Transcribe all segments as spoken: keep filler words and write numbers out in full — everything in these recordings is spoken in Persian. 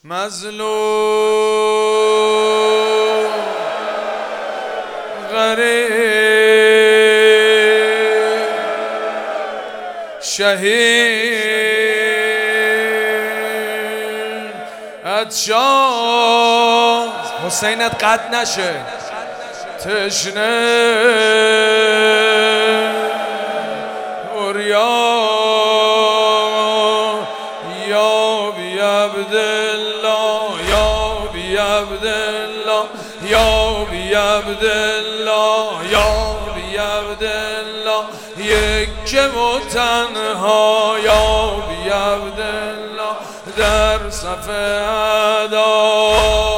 مظلوم غریب شهید عطشان حسینت قطع نشه تشنه اوریا یا بی عبدالله یا بی عبدالله یا بی عبدالله یا بی عبدالله یک و تنها یا بی عبدالله در صف ادا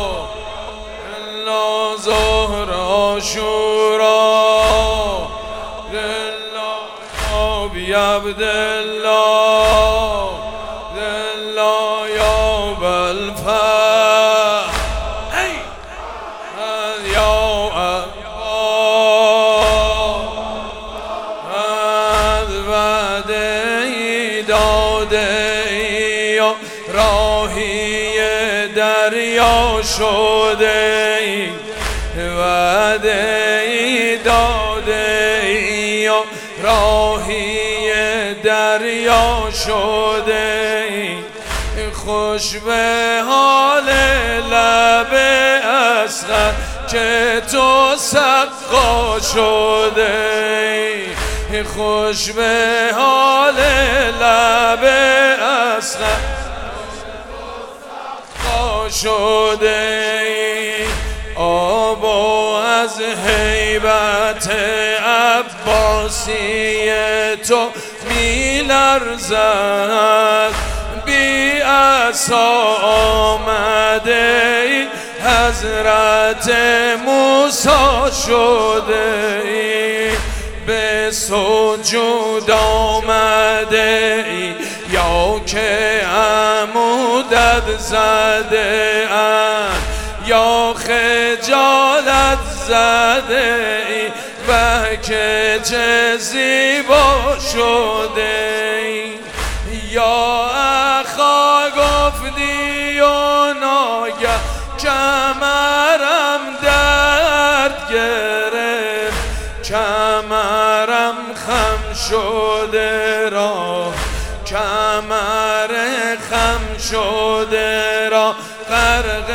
الا ظهر عاشورا لله یا بی عبدالله لله یا بالفرح یا راهی دریا شده ای وعده ای داده ای راهی دریا شده ای خوش به حال لب اصغر که تو سقا شده ای خوش به حال لب اصغر شده ای آب و از هیبت عباسی تو می لرزد بی عصا آمده ای حضرت موسی شده ای به سجود آمده ای یا که عمودت زده اند یا خجالت زده ای بکه چه زیبا شده ای یا اخا گفتی و ناگه کمرم درد گرفت کمرم خم شده را کمر خم شده را غرق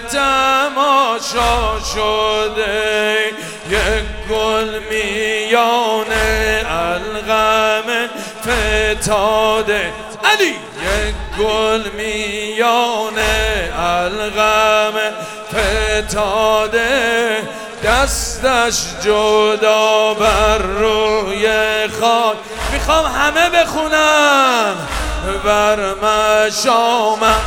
تماشا شده یک گل میان الغم فتاده علی یک گل میان الغم فتاده دستش جدا بر روی خاک میخوام همه بخونم بر مشامم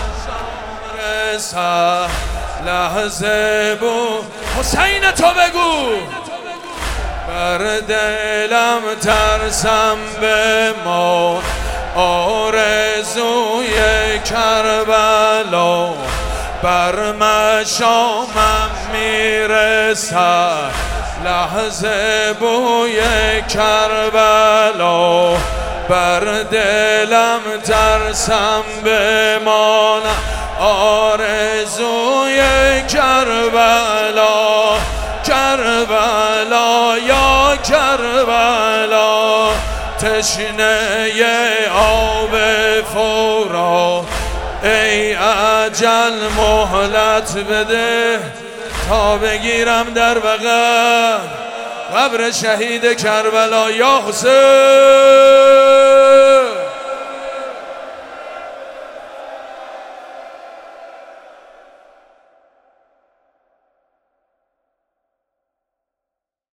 رسه لحظه بود حسین تو بگو بر دلم ترسم بمان آرزوی کربلا بر مشامم میرسد لحظه بوی کربلا بر دلم ترسم بمانم آرزوی کربلا کربلا یا کربلا تشنه آب فورا ای اجل مهلت بده تا بگیرم در بغل قبر شهید کربلا یا حسین